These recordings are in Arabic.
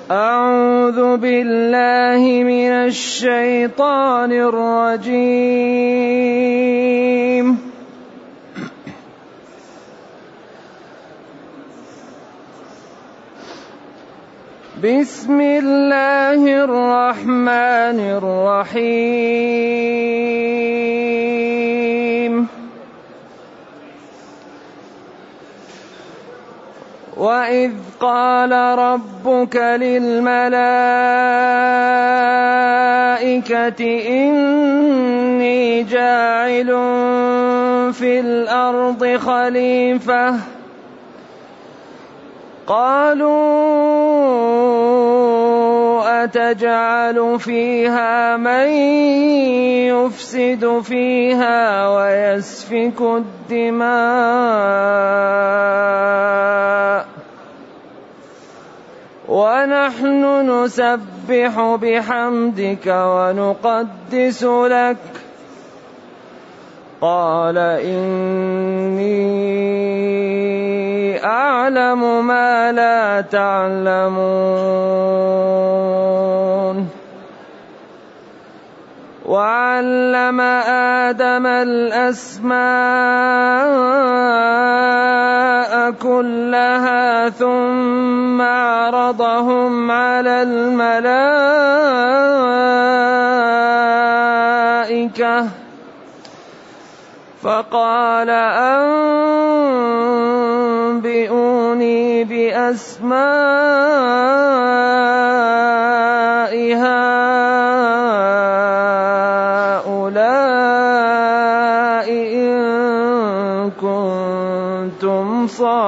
أعوذ بالله من الشيطان الرجيم. بسم الله الرحمن الرحيم. وإذ قال ربك للملائكة إني جاعل في الأرض خليفة قالوا أتجعل فيها من يفسد فيها ويسفك الدماء ونحن نسبح بحمدك ونقدس لك قال إني أعلم ما لا تعلمون. وعلم آدم الأسماء كلها ثم عرضهم على الملائكة فقال أنبئوني بأسماء هؤلاء إن كنتم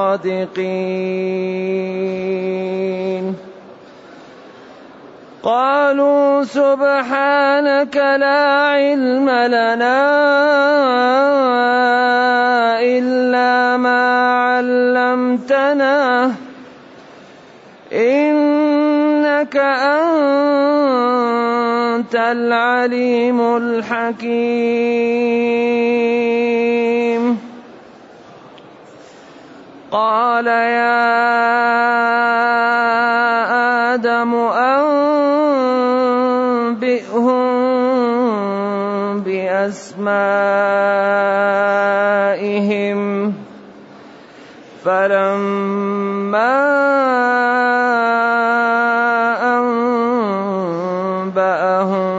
صادقين. قالوا سبحانك لا علم لنا إلا ما علمتنا إنك أنت العليم الحكيم. قال يا آدم أنبئهم بأسمائهم فلما أنبأهم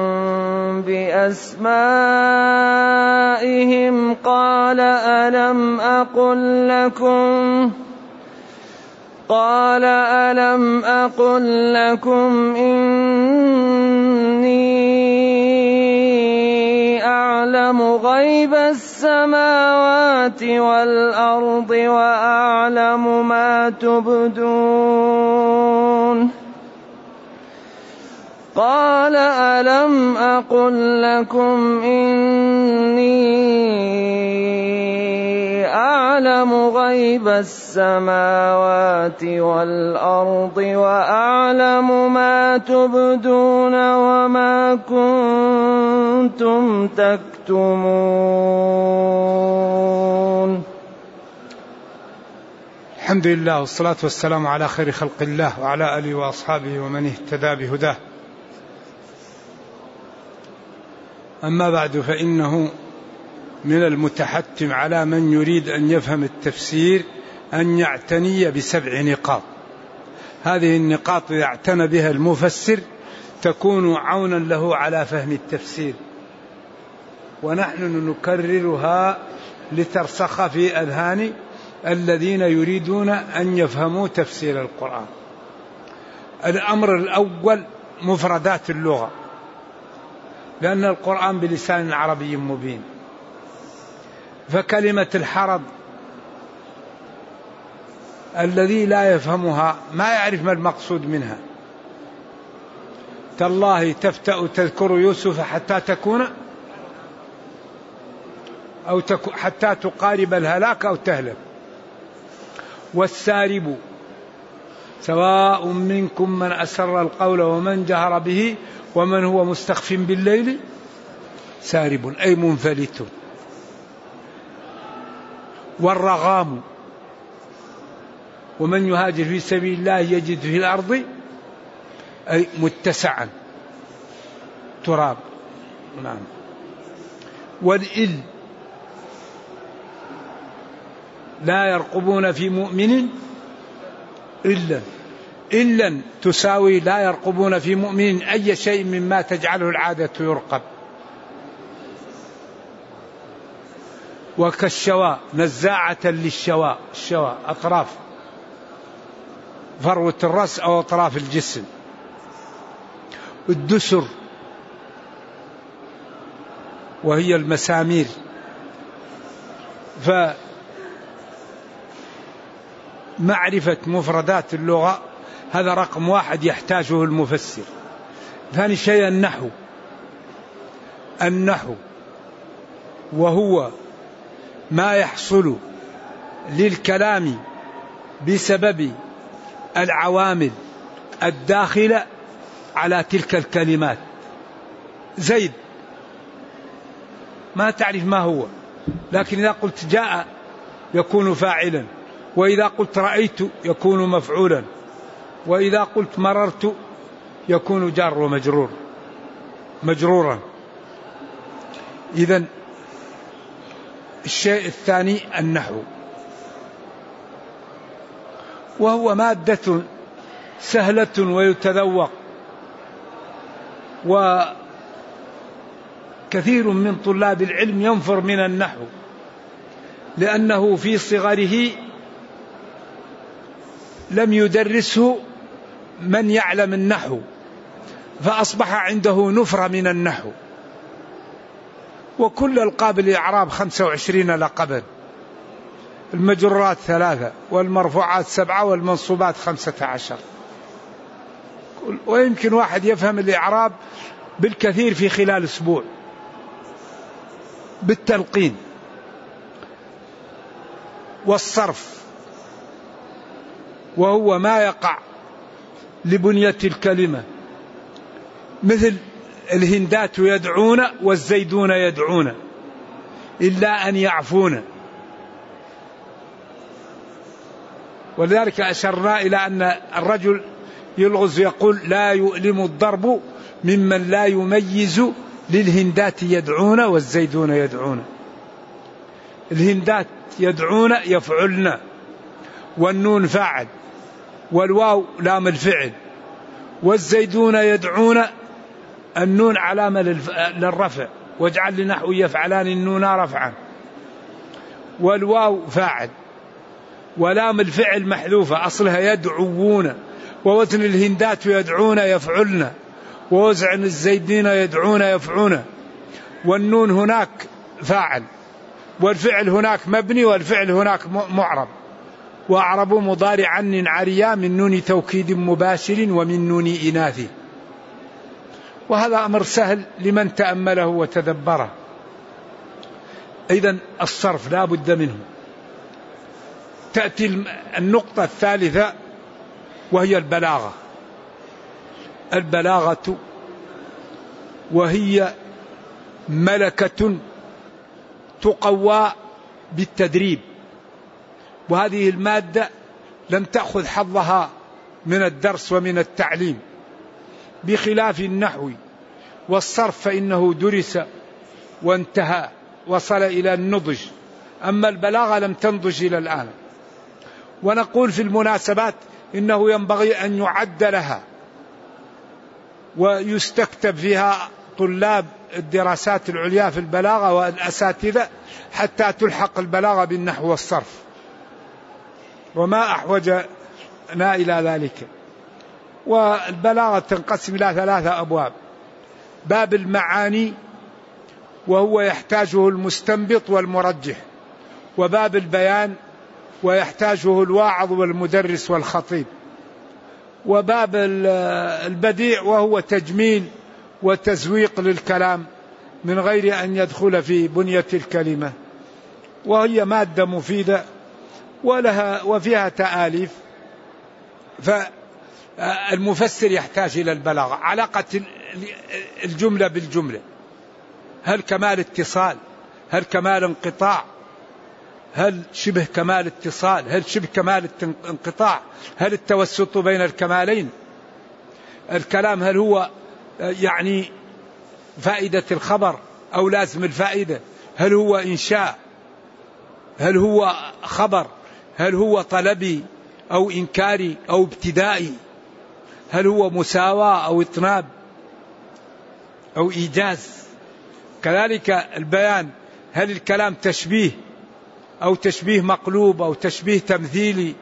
بأسمائهم قال ألم أقل لكم إني أعلم غيب السماوات والأرض وأعلم ما تبدون قال ألم أقل لكم إني أعلم غيب السماوات والأرض وأعلم ما تبدون وما كنتم تكتمون. الحمد لله والصلاة والسلام على خير خلق الله وعلى آله وأصحابه ومن اهتدى بهداه. أما بعد، فإنه من المتحتم على من يريد أن يفهم التفسير أن يعتني ب7 نقاط. هذه النقاط إذا اعتنى بها المفسر تكون عونا له على فهم التفسير، ونحن نكررها لترسخ في أذهان الذين يريدون أن يفهموا تفسير القرآن. الأمر الأول مفردات اللغة، لأن القرآن بلسان عربي مبين، فكلمة الحرض الذي لا يفهمها ما يعرف ما المقصود منها. تالله تفتأ تذكر يوسف حتى تكون حتى تقارب الهلاك أو تهلك. والسارب سواء منكم من أسر القول ومن جهر به ومن هو مستخف بالليل سارب أي منفلت. والرغام ومن يهاجر في سبيل الله يجد في الأرض أي متسعا تراب. نعم. والإل لا يرقبون في مؤمن إلا تساوي لا يرقبون في مؤمن أي شيء مما تجعله العادة يرقب. وكالشواء نزاعة للشواء، الشواء أطراف فروة الرأس أو أطراف الجسم. الدسر وهي المسامير. فمعرفة مفردات اللغة هذا رقم واحد يحتاجه المفسر. ثاني شيء النحو وهو ما يحصل للكلام بسبب العوامل الداخلة على تلك الكلمات. زيد ما تعرف ما هو، لكن إذا قلت جاء يكون فاعلا، وإذا قلت رأيت يكون مفعولا، وإذا قلت مررت يكون جار مجرورا. إذن الشيء الثاني النحو، وهو مادة سهلة ويتذوق، وكثير من طلاب العلم ينفر من النحو لأنه في صغره لم يدرسه من يعلم النحو، فأصبح عنده نفرة من النحو. وكل ألقاب الإعراب 25 لقبا، المجرورات 3 والمرفوعات 7 والمنصوبات 15. ويمكن واحد يفهم الإعراب بالكثير في خلال أسبوع بالتلقين. والصرف وهو ما يقع لبنية الكلمة، مثل الهندات يدعون والزيدون يدعون إلا أن يعفون. ولذلك أشرنا إلى أن الرجل يلغز يقول لا يؤلم الضرب ممن لا يميز للهندات يدعون والزيدون يدعون. الهندات يدعون يفعلن، والنون فاعل، والواو لام الفعل. والزيدون يدعون النون علامة للرفع، واجعل لنحو يفعلان النون رفعا، والواو فاعل، ولام الفعل محذوفة أصلها يدعوون. ووزن الهندات يدعون يفعلن، ووزن الزيدين يدعون يفعون. والنون هناك فاعل، والفعل هناك مبني، والفعل هناك معرب. وأعرب مضارعا عريا من نون توكيد مباشر ومن نون إناث. وهذا أمر سهل لمن تأمله وتدبره. إذن الصرف لا بد منه. تأتي النقطة الثالثة وهي البلاغة وهي ملكة تقوى بالتدريب. وهذه المادة لم تأخذ حظها من الدرس ومن التعليم، بخلاف النحو والصرف فإنه درس وانتهى وصل إلى النضج. أما البلاغة لم تنضج إلى الآن. ونقول في المناسبات إنه ينبغي أن يعد لها ويستكتب فيها طلاب الدراسات العليا في البلاغة والأساتذة حتى تلحق البلاغة بالنحو والصرف، وما أحوجنا إلى ذلك. والبلاغة تنقسم إلى 3 أبواب: باب المعاني وهو يحتاجه المستنبط والمرجح، وباب البيان ويحتاجه الواعظ والمدرس والخطيب، وباب البديع وهو تجميل وتزويق للكلام من غير أن يدخل في بنية الكلمة. وهي مادة مفيدة وفيها تآليف. فالمفسر يحتاج إلى البلاغة، علاقة الجملة بالجملة، هل كمال اتصال، هل كمال انقطاع، هل شبه كمال اتصال، هل شبه كمال انقطاع، هل التوسط بين الكمالين. الكلام هل هو يعني فائدة الخبر أو لازم الفائدة؟ هل هو إنشاء؟ هل هو خبر؟ هل هو طلبي أو إنكاري أو ابتدائي؟ هل هو مساواة أو إطناب أو إيجاز؟ كذلك البيان، هل الكلام تشبيه أو تشبيه مقلوب أو تشبيه تمثيلي،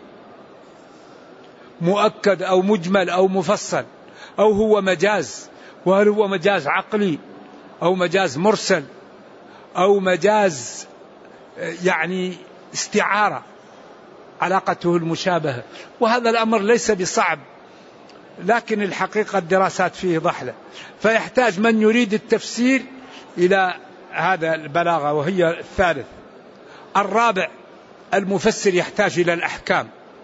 مؤكد أو مجمل أو مفصل، أو هو مجاز، وهل هو مجاز عقلي أو مجاز مرسل أو مجاز يعني استعارة علاقته المشابهة. وهذا الأمر ليس بصعب، لكن الحقيقة الدراسات فيه ضحلة، فيحتاج من يريد التفسير إلى هذا البلاغة، وهي الثالث. الرابع، المفسر يحتاج إلى الأحكام،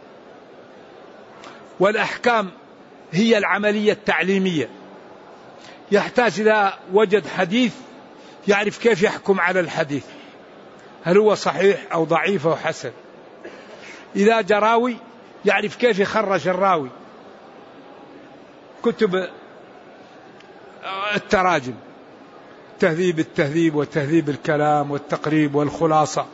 والأحكام هي العملية التعليمية. يحتاج إذا وجد حديث يعرف كيف يحكم على الحديث، هل هو صحيح أو ضعيف أو حسن. إذا جراوي يعرف كيف يخرج الراوي، كتب التراجم، تهذيب التهذيب وتهذيب الكلام والتقريب والخلاصة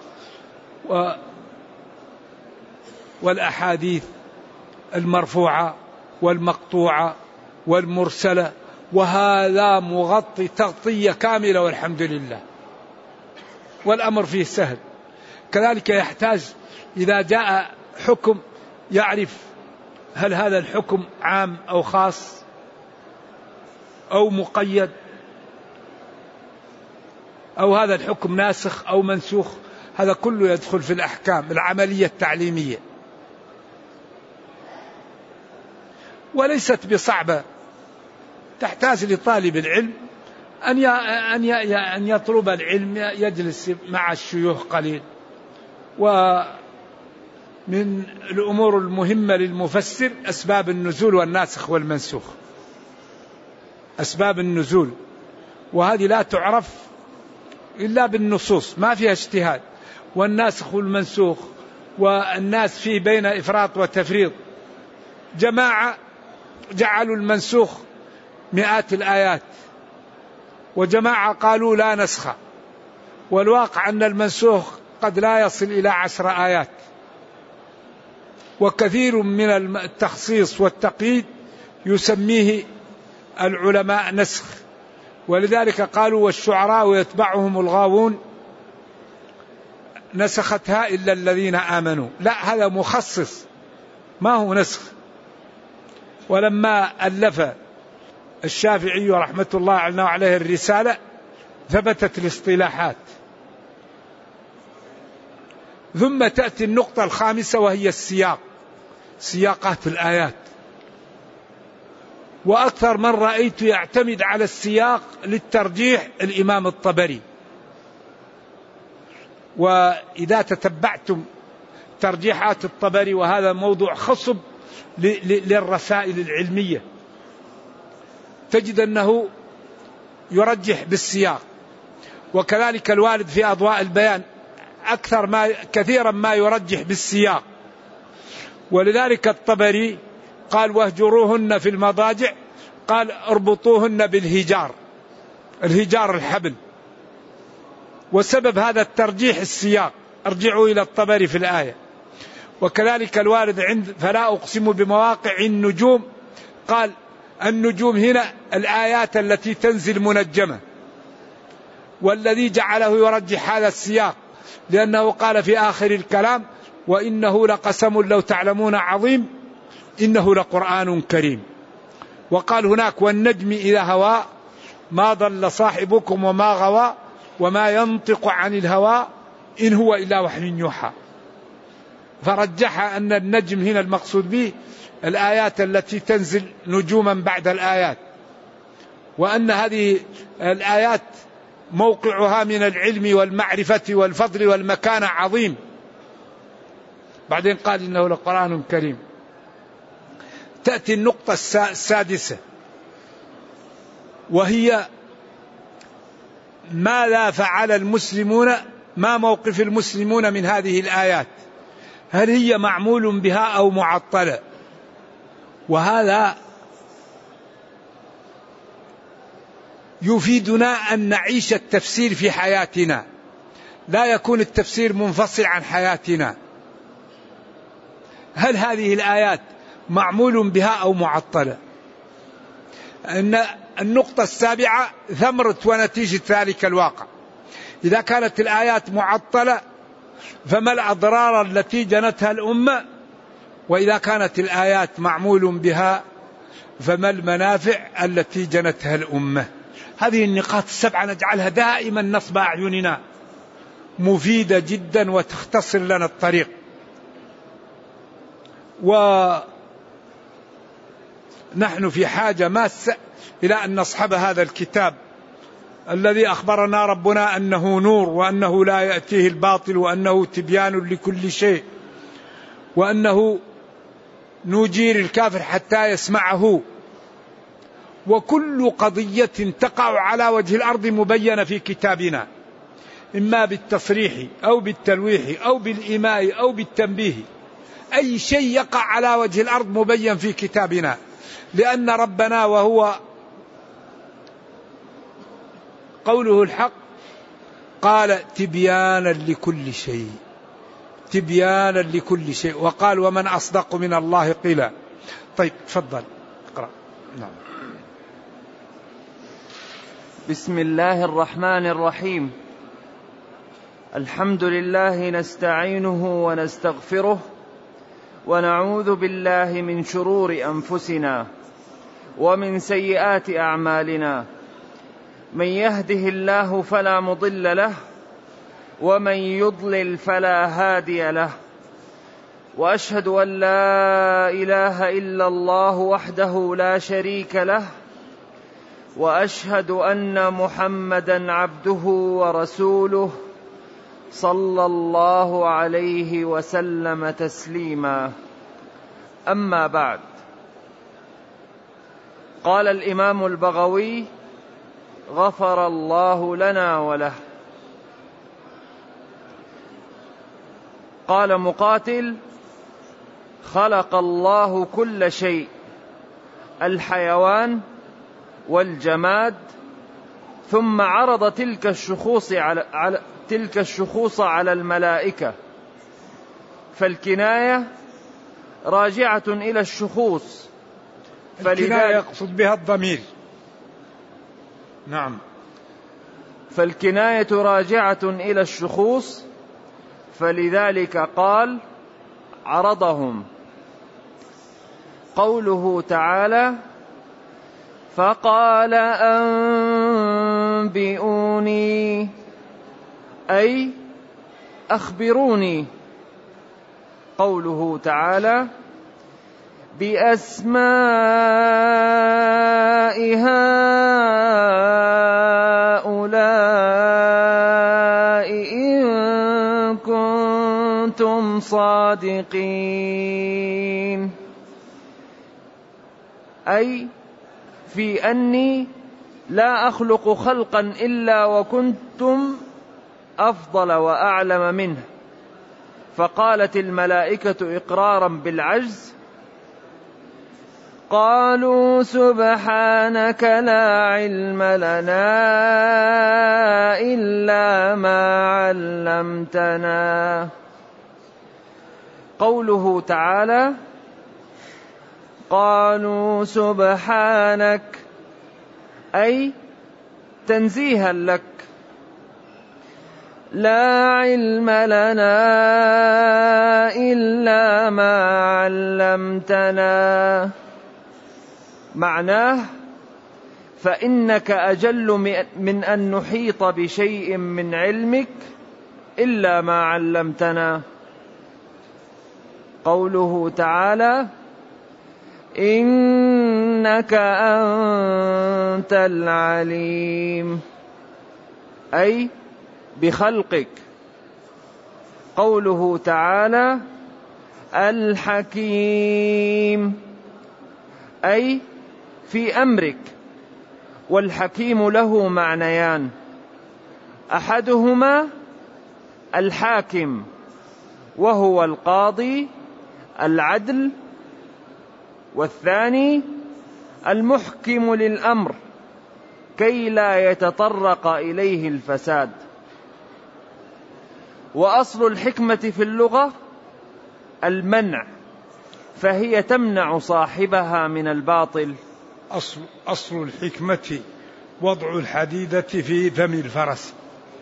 والأحاديث المرفوعة والمقطوعة والمرسلة، وهذا مغطي تغطية كاملة والحمد لله، والأمر فيه سهل. كذلك يحتاج إذا جاء حكم يعرف هل هذا الحكم عام أو خاص أو مقيد، أو هذا الحكم ناسخ أو منسوخ. هذا كله يدخل في الأحكام العملية التعليمية، وليست بصعبة. تحتاج لطالب العلم أن يطلب العلم، يجلس مع الشيوخ قليل. ومن الأمور المهمة للمفسر أسباب النزول والناسخ والمنسوخ. أسباب النزول، وهذه لا تعرف إلا بالنصوص، ما فيها اجتهاد. والناسخ والمنسوخ، والناس فيه بين إفراط وتفريط. جماعة جعلوا المنسوخ مئات الآيات، وجماعة قالوا لا نسخ، والواقع أن المنسوخ قد لا يصل إلى 10 آيات. وكثير من التخصيص والتقييد يسميه العلماء نسخ، ولذلك قالوا والشعراء يتبعهم الغاوون نسختها إلا الذين آمنوا. لا، هذا مخصص ما هو نسخ. ولما ألف الشافعي رحمة الله عليه الرسالة ثبتت الاصطلاحات. ثم تأتي النقطة الخامسة وهي السياق، سياقات الآيات. وأكثر من رأيت يعتمد على السياق للترجيح الإمام الطبري. وإذا تتبعتم ترجيحات الطبري، وهذا موضوع خصب للرسائل العلمية، تجد أنه يرجح بالسياق. وكذلك الوالد في أضواء البيان كثيرا ما يرجح بالسياق. ولذلك الطبري قال واهجروهن في المضاجع، قال اربطوهن بالهجار، الهجار الحبل. وسبب هذا الترجيح السياق، ارجعوا إلى الطبري في الآية. وكذلك الوارد عند فلا أقسم بمواقع النجوم، قال النجوم هنا الآيات التي تنزل منجمة. والذي جعله يرجح هذا السياق لأنه قال في آخر الكلام وإنه لقسم لو تعلمون عظيم إنه لقرآن كريم. وقال هناك والنجم إذا هوى ما ضل صاحبكم وما غوى وما ينطق عن الهوى إن هو إلا وحي يوحى. فرجح أن النجم هنا المقصود به الآيات التي تنزل نجوما بعد الآيات، وأن هذه الآيات موقعها من العلم والمعرفة والفضل والمكانة عظيم. بعدين قال إنه لقرآن كريم. تأتي النقطة السادسة وهي ماذا فعل المسلمون، ما موقف المسلمون من هذه الآيات، هل هي معمول بها أو معطلة؟ وهذا يفيدنا أن نعيش التفسير في حياتنا، لا يكون التفسير منفصل عن حياتنا. هل هذه الآيات معمول بها أو معطلة؟ أن النقطة السابعة ثمرة ونتيجة ذلك الواقع. إذا كانت الآيات معطلة فما الأضرار التي جنتها الأمة؟ وإذا كانت الآيات معمول بها فما المنافع التي جنتها الأمة؟ هذه النقاط السبعة نجعلها دائما نصب أعيننا، مفيدة جدا وتختصر لنا الطريق. ونحن في حاجة ماسة إلى أن نصحب هذا الكتاب الذي أخبرنا ربنا أنه نور، وأنه لا يأتيه الباطل، وأنه تبيان لكل شيء، وأنه نجير الكافر حتى يسمعه. وكل قضية تقع على وجه الأرض مبينة في كتابنا، إما بالتصريح أو بالتلويح أو بالإيماء أو بالتنبيه. أي شيء يقع على وجه الأرض مبين في كتابنا، لأن ربنا وهو قوله الحق قال تبيانا لكل شيء، تبيانا لكل شيء، وقال ومن أصدق من الله قيلا. طيب تفضل اقرأ. نعم. بسم الله الرحمن الرحيم. الحمد لله نستعينه ونستغفره ونعوذ بالله من شرور أنفسنا ومن سيئات أعمالنا. من يهده الله فلا مضل له ومن يضلل فلا هادي له. وأشهد أن لا إله إلا الله وحده لا شريك له، وأشهد أن محمدا عبده ورسوله صلى الله عليه وسلم تسليما. أما بعد، قال الإمام البغوي غفر الله لنا وله. قال مقاتل خلق الله كل شيء، الحيوان والجماد، ثم عرض تلك الشخوص على الملائكة، فالكناية راجعة إلى الشخوص، الكناية يقصد بها الضمير. نعم. فالكناية راجعة إلى الشخوص، فلذلك قال عرضهم. قوله تعالى فقال أنبئوني، أي أخبروني. قوله تعالى بأسماء هؤلاء إن كنتم صادقين، أي في أني لا أخلق خلقا إلا وكنتم أفضل وأعلم منه. فقالت الملائكة إقرارا بالعجز قالوا سبحانك لا علم لنا إلا ما علمتنا. قوله تعالى قالوا سبحانك، أي تنزيها لك، لا علم لنا إلا ما علمتنا. معناه فإنك أجل من أن نحيط بشيء من علمك إلا ما علمتنا. قوله تعالى إنك أنت العليم، أي بخلقك. قوله تعالى الحكيم، أي في أمرك. والحكيم له معنيان، أحدهما الحاكم وهو القاضي العدل، والثاني المحكم للأمر كي لا يتطرق إليه الفساد. وأصل الحكمة في اللغة المنع، فهي تمنع صاحبها من الباطل. أصل الحكمة وضع الحديدة في فم الفرس،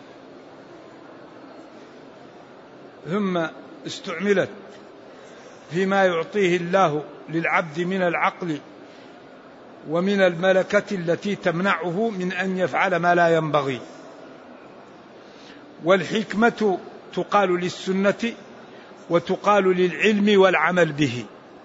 ثم استعملت فيما يعطيه الله للعبد من العقل ومن الملكة التي تمنعه من أن يفعل ما لا ينبغي. والحكمة تقال للسنة وتقال للعلم والعمل به.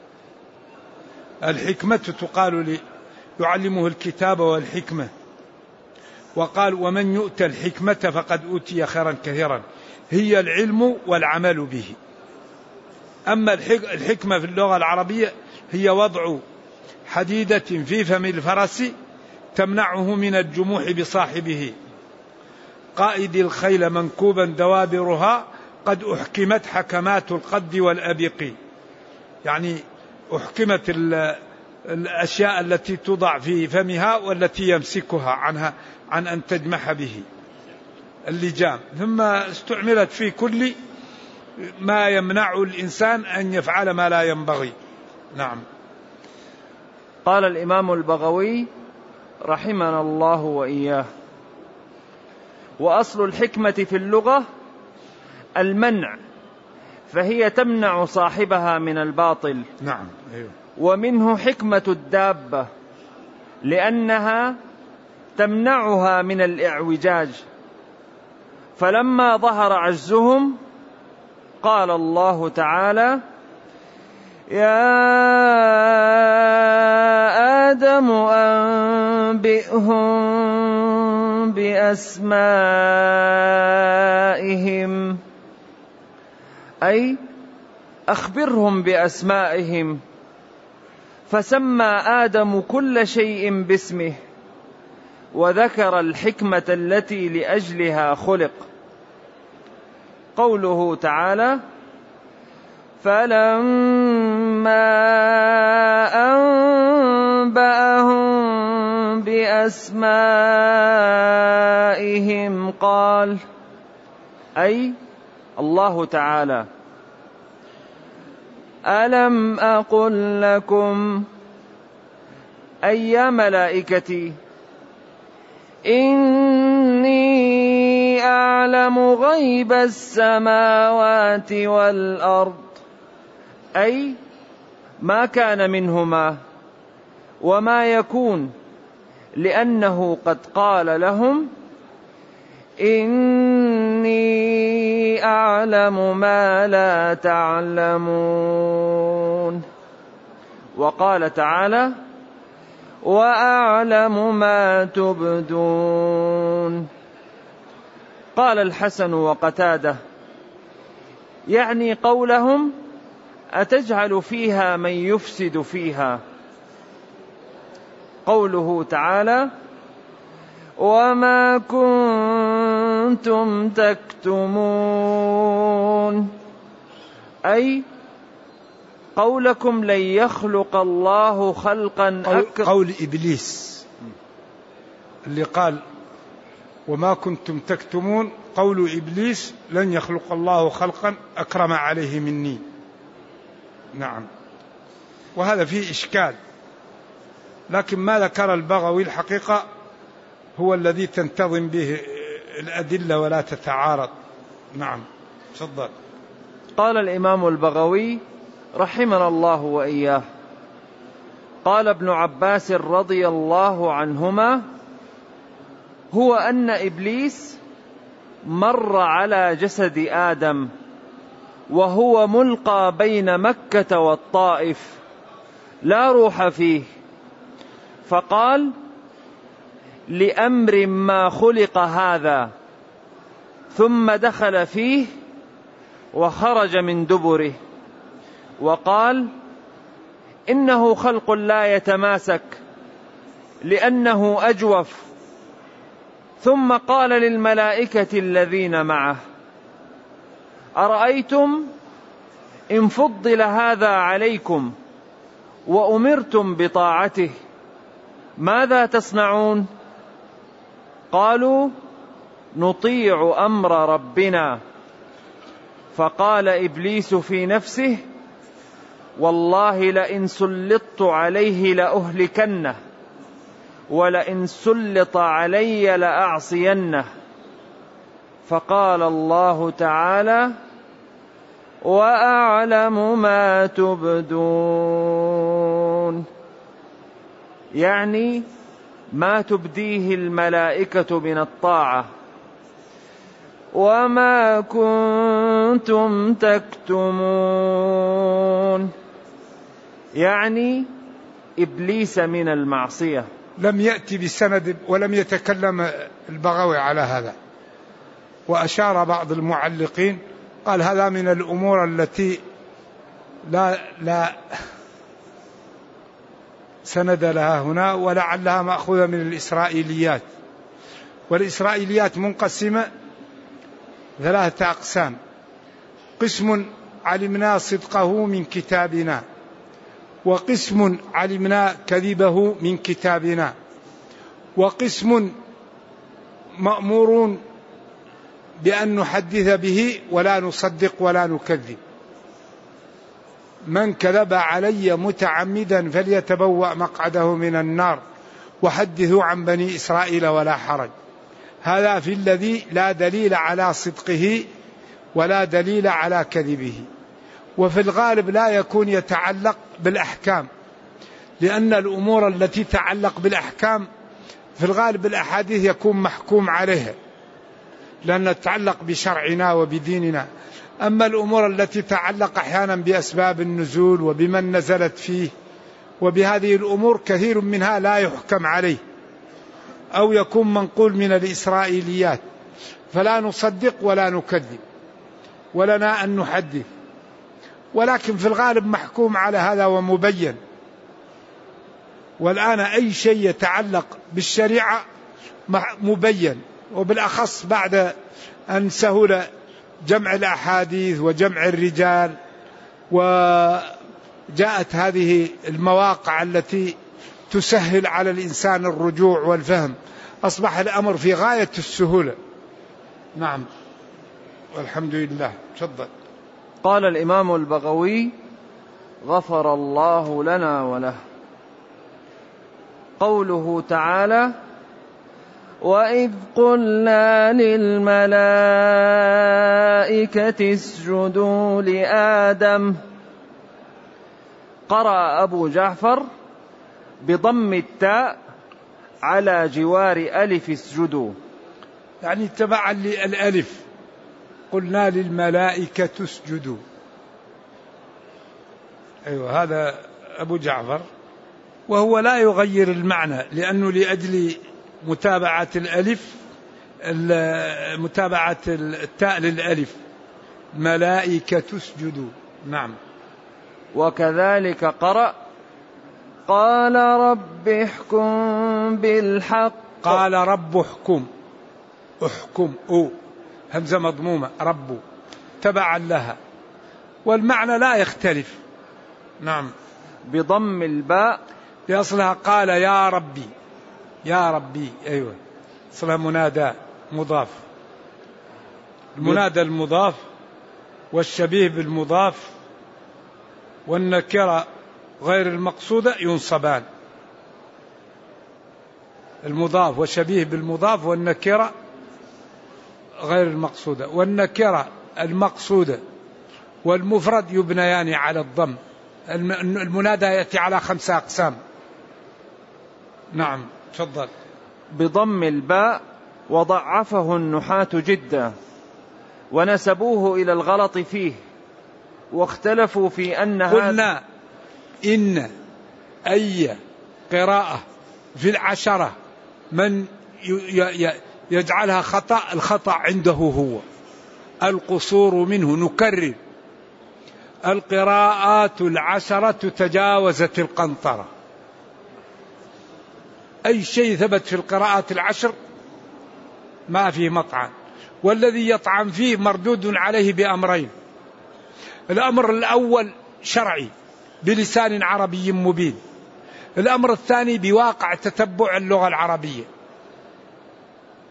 الحكمة تقال يعلمه الكتاب والحكمة، وقال ومن يؤتى الحكمة فقد أوتي خيرا كثيرا، هي العلم والعمل به. أما الحكمة في اللغة العربية هي وضع حديدة في فم الفرس تمنعه من الجموح بصاحبه. قائد الخيل منكوبا دوابرها قد أحكمت حكمات القد والأبق، يعني أحكمت الأشياء التي توضع في فمها والتي يمسكها عنها عن أن تجمح به اللجام. ثم استعملت في كل ما يمنع الإنسان أن يفعل ما لا ينبغي. نعم. قال الإمام البغوي رحمنا الله وإياه: وأصل الحكمة في اللغة المنع، فهي تمنع صاحبها من الباطل. نعم. أيوه. ومنه حكمة الدابة، لأنها تمنعها من الإعوجاج. فلما ظهر عجزهم قال الله تعالى: يا آدم أنبئهم بأسمائهم، أي أخبرهم بأسمائهم. فسمى آدم كل شيء باسمه، وذكر الحكمة التي لأجلها خلق. قوله تعالى: فلما أنبأهم بأسمائهم قال، أي الله تعالى: ألم أقل لكم أي يا ملائكتي إني أعلم غيب السماوات والأرض، أي ما كان منهما وما يكون، لأنه قد قال لهم: إني أعلم ما لا تعلمون. وقال تعالى: وأعلم ما تبدون. قال الحسن وقتادة يعني قولهم: أتجعل فيها من يفسد فيها. قوله تعالى: وما كنتم تكتمون، أي قولكم لن يخلق الله خلقا قول إبليس اللي قال وما كنتم تكتمون، قول إبليس لن يخلق الله خلقا أكرم عليه مني. نعم. وهذا فيه إشكال، لكن ما ذكر البغوي الحقيقة هو الذي تنتظم به الأدلة ولا تتعارض. نعم. تفضل. قال الإمام البغوي رحمنا الله وإياه: قال ابن عباس رضي الله عنهما: هو أن إبليس مر على جسد آدم وهو ملقى بين مكة والطائف لا روح فيه، فقال: لأمر ما خلق هذا، ثم دخل فيه وخرج من دبره، وقال: إنه خلق لا يتماسك لأنه أجوف. ثم قال للملائكة الذين معه: أرأيتم إن فضل هذا عليكم وأمرتم بطاعته ماذا تصنعون؟ قالوا نطيع أمر ربنا. فقال إبليس في نفسه والله لئن سلطت عليه لأهلكنه ولئن سلط علي لأعصينه. فقال الله تعالى وأعلم ما تبدون، يعني ما تبديه الملائكة من الطاعة، وما كنتم تكتمون، يعني إبليس من المعصية. لم يأتي بسند ولم يتكلم البغوي على هذا، وأشار بعض المعلقين قال هذا من الأمور التي لا سند لها هنا، ولعلها مأخوذة من الإسرائيليات. والإسرائيليات منقسمة 3 أقسام: قسم علمنا صدقه من كتابنا، وقسم علمنا كذبه من كتابنا، وقسم مأمورون بأن نحدث به ولا نصدق ولا نكذب. من كذب علي متعمدا فليتبوأ مقعده من النار وحدثوا عن بني إسرائيل ولا حرج. هذا في الذي لا دليل على صدقه ولا دليل على كذبه. وفي الغالب لا يكون يتعلق بالأحكام، لأن الأمور التي تتعلق بالأحكام في الغالب الأحاديث يكون محكوم عليها، لأنها تتعلق بشرعنا وبديننا. أما الأمور التي تتعلق أحيانا بأسباب النزول وبمن نزلت فيه وبهذه الأمور كثير منها لا يحكم عليه، أو يكون منقول من الإسرائيليات، فلا نصدق ولا نكذب، ولنا أن نحدث. ولكن في الغالب محكوم على هذا ومبين. والآن أي شيء يتعلق بالشريعة مبين، وبالأخص بعد أن سهل جمع الأحاديث وجمع الرجال، وجاءت هذه المواقع التي تسهل على الإنسان الرجوع والفهم، أصبح الأمر في غاية السهولة. نعم، والحمد لله. تفضل. قال الإمام البغوي غفر الله لنا وله. قوله تعالى وإذ قلنا للملائكة اسجدوا لآدم، قرأ أبو جعفر بضم التاء على جوار ألف اسجدوا، يعني تبعا للألف. قلنا للملائكة اسجدوا، أيوة هذا أبو جعفر، وهو لا يغير المعنى، لأنه لأجل متابعة الألف، متابعة التاء للألف، ملائكة اسجدوا. نعم. وكذلك قرأ قال رب احكم بالحق. قال رب احكم، احكم أو همزة مضمومة، رب تبعا لها، والمعنى لا يختلف. نعم. بضم الباء لأصلها قال يا ربي، يا ربي، أيوة أصلها منادى مضاف، المنادى المضاف والشبيه بالمضاف والنكرة غير المقصودة ينصبان. المضاف وشبيه بالمضاف والنكرة غير المقصودة، والنكرة المقصودة والمفرد يبنيان على الضم. المنادى يأتي على 5 أقسام. نعم، تفضل. بضم الباء، وضعفه النحاة جدا ونسبوه إلى الغلط فيه، واختلفوا في أن قلنا إن أي قراءة في 10 من يجعلها خطأ، الخطأ عنده هو، القصور منه. نكرر، القراءات 10 تجاوزت القنطرة. أي شيء ثبت في القراءات 10 ما فيه مطعن، والذي يطعن فيه مردود عليه بأمرين: الأمر الأول شرعي بلسان عربي مبين، الأمر الثاني بواقع تتبع اللغة العربية.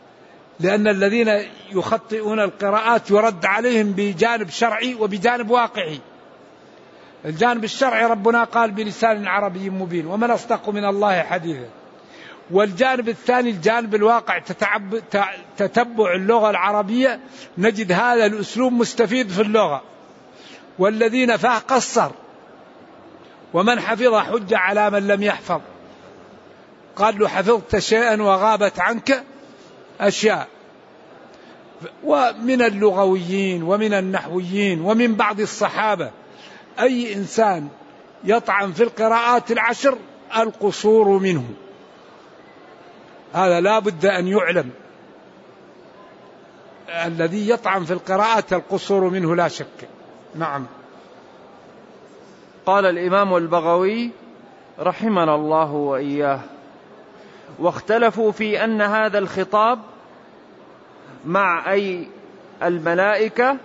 لأن الذين يخطئون القراءات يرد عليهم بجانب شرعي وبجانب واقعي. الجانب الشرعي ربنا قال بلسان عربي مبين ومن أصدق من الله حديثا، والجانب الثاني الجانب الواقع تتبع اللغة العربية نجد هذا الأسلوب مستفيد في اللغة، والذين فاه قصر، ومن حفظ حج على من لم يحفظ، قال له حفظت شيئا وغابت عنك أشياء. ومن اللغويين ومن النحويين ومن بعض الصحابة أي إنسان يطعن في القراءات العشر القصور منه، هذا لا بد أن يعلم، الذي يطعن في القراءات القصور منه لا شك. نعم. قال الإمام البغوي رحمنا الله وإياه: واختلفوا في أن هذا الخطاب مع أي الملائكة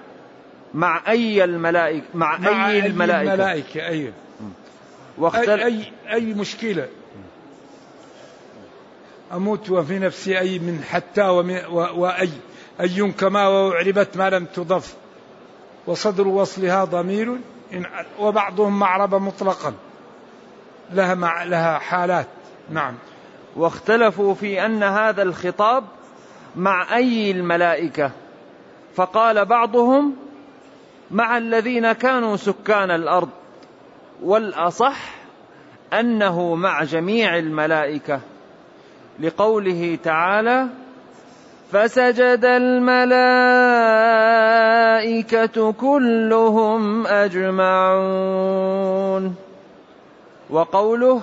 أيوه. أي مشكلة أموت وفي نفسي أي من حتى وأي أي كما وأعربت ما لم تضف وصدر وصلها ضمير وبعضهم معرب مطلقا لها حالات. نعم. واختلفوا في أن هذا الخطاب مع أي الملائكة، فقال بعضهم مع الذين كانوا سكان الأرض، والأصح أنه مع جميع الملائكة، لقوله تعالى: فسجد الملائكة كلهم أجمعون. وقوله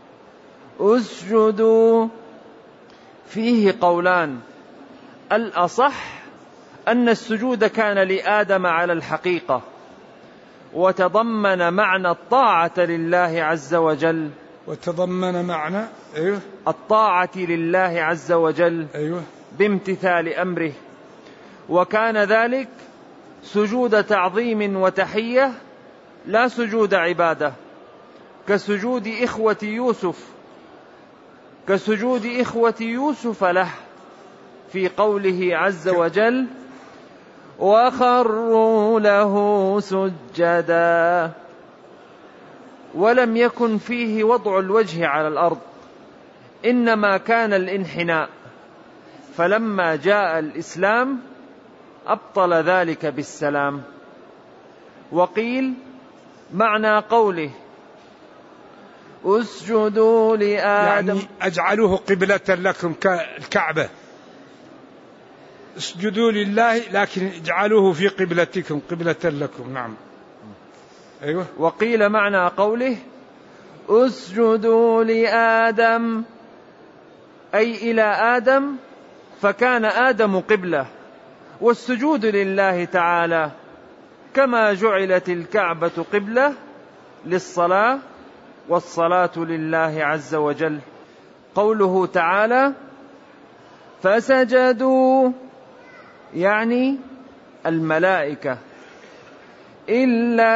اسجدوا فيه قولان: الأصح أن السجود كان لآدم على الحقيقة، وتضمن معنى الطاعة لله عز وجل، وتضمن معنى الطاعة لله عز وجل بامتثال أمره، وكان ذلك سجود تعظيم وتحية لا سجود عبادة، كسجود إخوة يوسف له في قوله عز وجل: وخروا له سجدا. ولم يكن فيه وضع الوجه على الأرض، إنما كان الانحناء، فلما جاء الإسلام أبطل ذلك بالسلام. وقيل معنى قوله اسجدوا لآدم يعني أجعلوه قبلة لكم كالكعبة، اسجدوا لله لكن اجعلوه في قبلتكم قبلة لكم. نعم. أيوة. وقيل معنى قوله اسجدوا لآدم أي إلى آدم، فكان آدم قبلة، والسجود لله تعالى، كما جعلت الكعبة قبلة للصلاة، والصلاة لله عز وجل. قوله تعالى فسجدوا يعني الملائكة إلا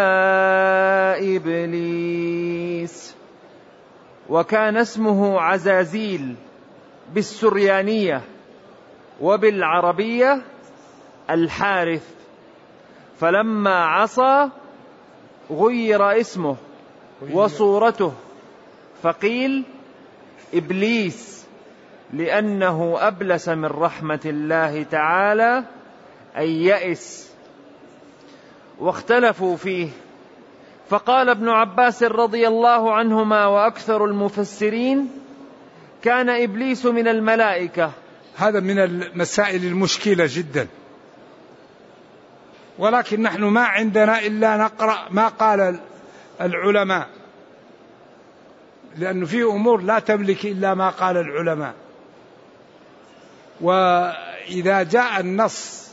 إبليس، وكان اسمه عزازيل بالسريانية، وبالعربية الحارث، فلما عصى غير اسمه وصورته، فقيل إبليس لأنه أبلس من رحمة الله تعالى أي يئس. واختلفوا فيه، فقال ابن عباس رضي الله عنهما وأكثر المفسرين كان إبليس من الملائكة. هذا من المسائل المشكلة جدا، ولكن نحن ما عندنا إلا نقرأ ما قال العلماء، لأنه في أمور لا تملك إلا ما قال العلماء. وإذا جاء النص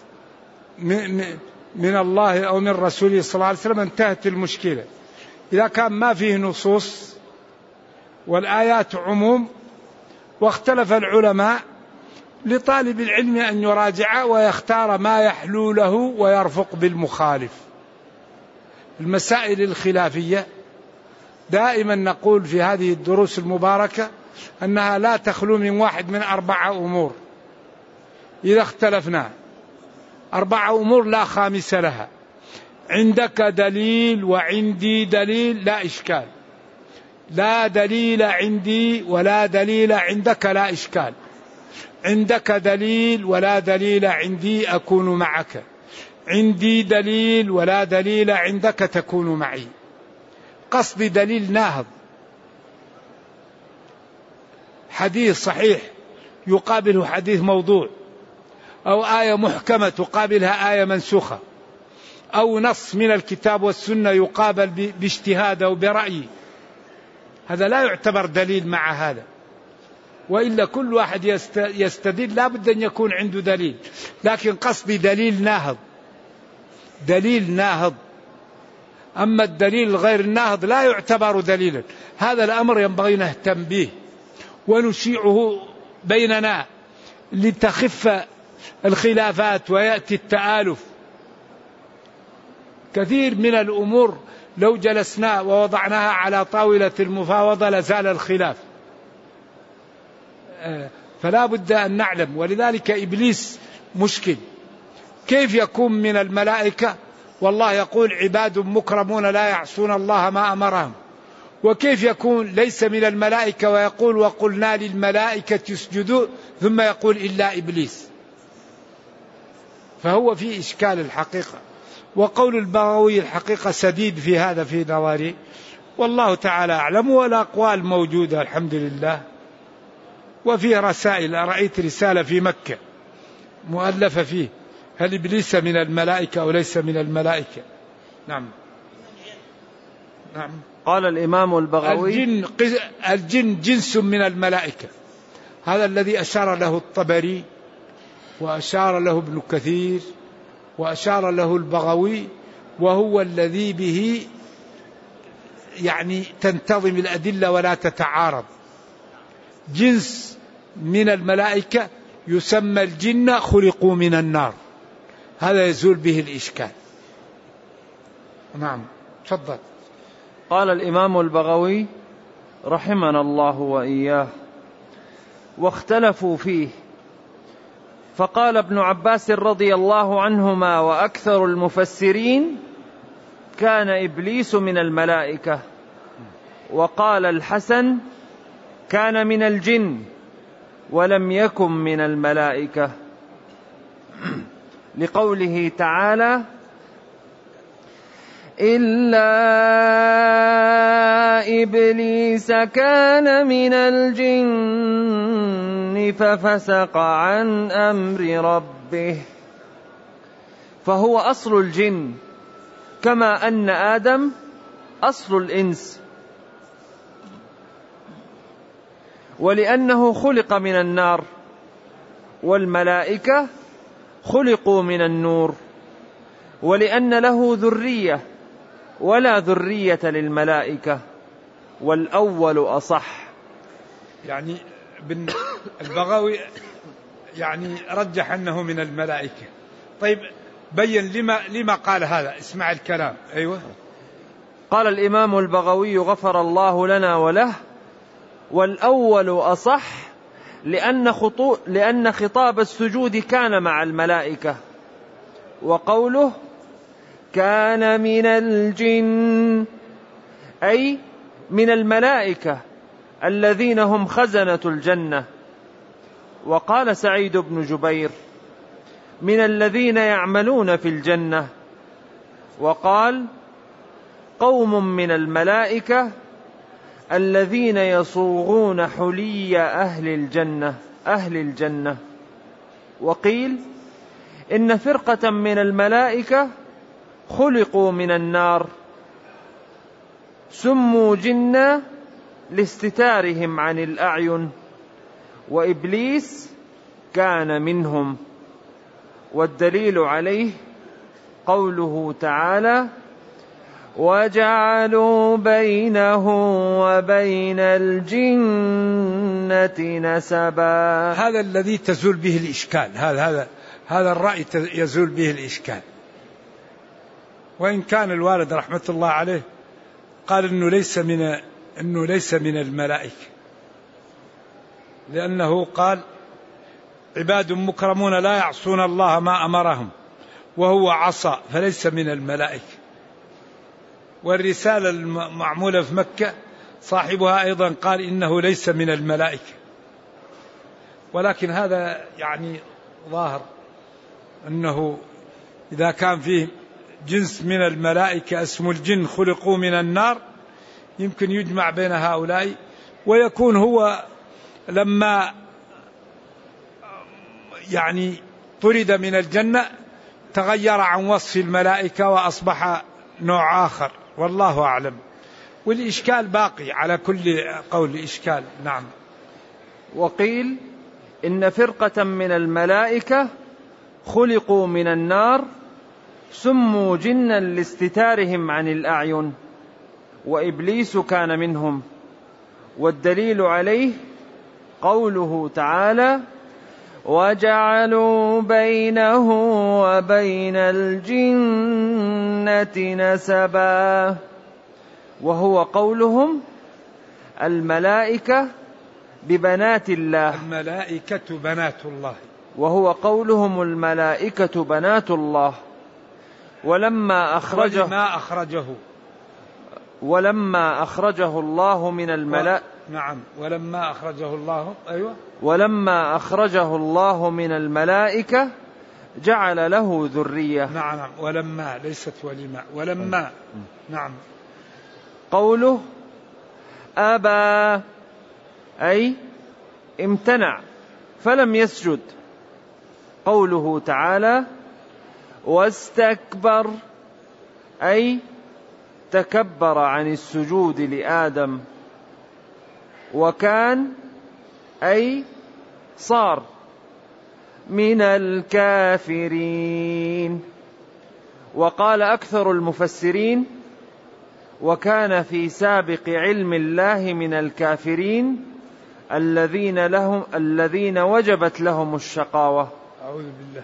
من الله أو من رسوله صلى الله عليه وسلم انتهت المشكلة. إذا كان ما فيه نصوص والآيات عموم واختلف العلماء، لطالب العلم أن يراجع ويختار ما يحلو له ويرفق بالمخالف. المسائل الخلافية دائما نقول في هذه الدروس المباركة أنها لا تخلو من واحد من 4 أمور: إذا اختلفنا 4 أمور لا خامس لها، عندك دليل وعندي دليل لا إشكال، لا دليل عندي ولا دليل عندك لا إشكال، عندك دليل ولا دليل عندي أكون معك، عندي دليل ولا دليل عندك تكون معي. قصد دليل ناهض، حديث صحيح يقابله حديث موضوع، أو آية محكمة تقابلها آية منسوخة، أو نص من الكتاب والسنة يقابل باجتهاد أو برأي، هذا لا يعتبر دليل مع هذا. وإلا كل واحد يستدل لا بد أن يكون عنده دليل، لكن قصدي دليل ناهض، دليل ناهض. أما الدليل الغير الناهض لا يعتبر دليلا. هذا الأمر ينبغي نهتم به ونشيعه بيننا لتخف الخلافات ويأتي التآلف. كثير من الأمور لو جلسنا ووضعناها على طاولة المفاوضة لزال الخلاف، فلا بد أن نعلم. ولذلك إبليس مشكل، كيف يكون من الملائكة والله يقول عباد مكرمون لا يعصون الله ما أمرهم، وكيف يكون ليس من الملائكة ويقول وقلنا للملائكة اسجدوا ثم يقول إلا إبليس؟ فهو في إشكال الحقيقة. وقول البغوي الحقيقة سديد في هذا في نظري، والله تعالى أعلم، والأقوال موجودة الحمد لله. وفي رسائل، رأيت رسالة في مكة مؤلفة فيه هل إبليس من الملائكة أو ليس من الملائكة. نعم. نعم. قال الإمام البغوي الجن جنس من الملائكة، هذا الذي أشار له الطبري وأشار له ابن كثير وأشار له البغوي، وهو الذي به يعني تنتظم الأدلة ولا تتعارض. جنس من الملائكة يسمى الجن خلقوا من النار، هذا يزول به الإشكال. نعم تفضل. قال الإمام البغوي رحمنا الله وإياه: واختلفوا فيه، فقال ابن عباس رضي الله عنهما وأكثر المفسرين: كان إبليس من الملائكة. وقال الحسن: كان من الجن ولم يكن من الملائكة، لقوله تعالى: إلا إبليس كان من الجن ففسق عن أمر ربه. فهو أصل الجن، كما أن آدم أصل الإنس، ولأنه خلق من النار، والملائكة خلقوا من النور، ولأن له ذرية ولا ذرية للملائكة، والأول أصح. يعني البغوي يعني رجح أنه من الملائكة. طيب بين لما قال هذا، اسمع الكلام. أيوة. قال الإمام البغوي غفر الله لنا وله: والأول أصح لأن خطاب السجود كان مع الملائكة، وقوله كان من الجن أي من الملائكة الذين هم خزنة الجنة. وقال سعيد بن جبير: من الذين يعملون في الجنة. وقال: قوم من الملائكة الذين يصوغون حلي أهل الجنة. وقيل: إن فرقة من الملائكة خلقوا من النار، سموا جنا لاستتارهم عن الأعين، وإبليس كان منهم. والدليل عليه قوله تعالى: وجعلوا بينه وبين الجنة نسبا. هذا الذي تزول به الإشكال، هذا الرأي يزول به الإشكال. وإن كان الوالد رحمة الله عليه قال إنه ليس من الملائكة، لأنه قال عباد مكرمون لا يعصون الله ما أمرهم، وهو عصى فليس من الملائكة. والرسالة المعمولة في مكة صاحبها أيضا قال إنه ليس من الملائكة، ولكن هذا يعني ظاهر أنه إذا كان فيه جنس من الملائكة اسم الجن خلقوا من النار يمكن يجمع بين هؤلاء، ويكون هو لما يعني طرد من الجنة تغير عن وصف الملائكة وأصبح نوع آخر، والله أعلم. والإشكال باقي على كل قول إشكال. نعم. وقيل إن فرقة من الملائكة خلقوا من النار سموا جنا لاستتارهم عن الأعين، وإبليس كان منهم. والدليل عليه قوله تعالى: وجعلوا بينه وبين الجنة نسبا، وهو قولهم الملائكة ببنات الله، الملائكة بنات الله، وهو قولهم الملائكة بنات الله. ولما أخرجه الله من الملائكة. نعم. ولما أخرجه الله. أيوة. ولما أخرجه الله من الملائكة جعل له ذرية. نعم. ولما ليست ولما، ولما. نعم. قوله أبى أي امتنع فلم يسجد. قوله تعالى واستكبر أي تكبر عن السجود لآدم. وكان أي صار من الكافرين. وقال أكثر المفسرين وكان في سابق علم الله من الكافرين الذين وجبت لهم الشقاوة. أعوذ بالله.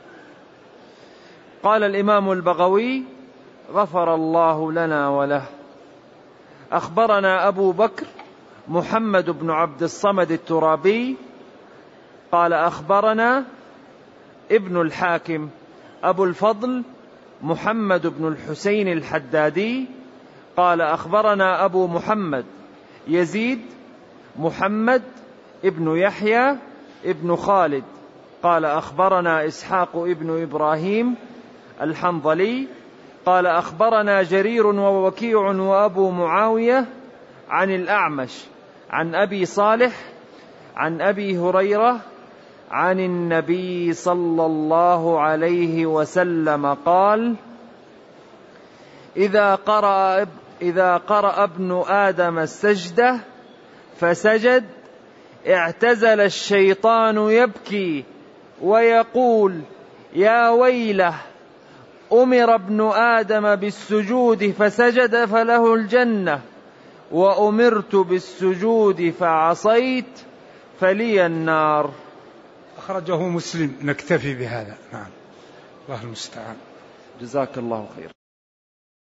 قال الإمام البغوي غفر الله لنا وله. أخبرنا أبو بكر محمد بن عبد الصمد الترابي قال أخبرنا ابن الحاكم أبو الفضل محمد بن الحسين الحدادي قال أخبرنا أبو محمد يزيد محمد ابن يحيى ابن خالد قال أخبرنا إسحاق ابن إبراهيم الحنظلي قال أخبرنا جرير ووكيع وأبو معاوية عن الأعمش عن أبي صالح عن أبي هريرة عن النبي صلى الله عليه وسلم قال إذا قرأ ابن آدم السجدة فسجد اعتزل الشيطان يبكي ويقول يا ويله أمر ابن آدم بالسجود فسجد فله الجنة وأمرت بالسجود فعصيت فلي النار. أخرجه مسلم. نكتفي بهذا. نعم. الله المستعان. جزاك الله خير.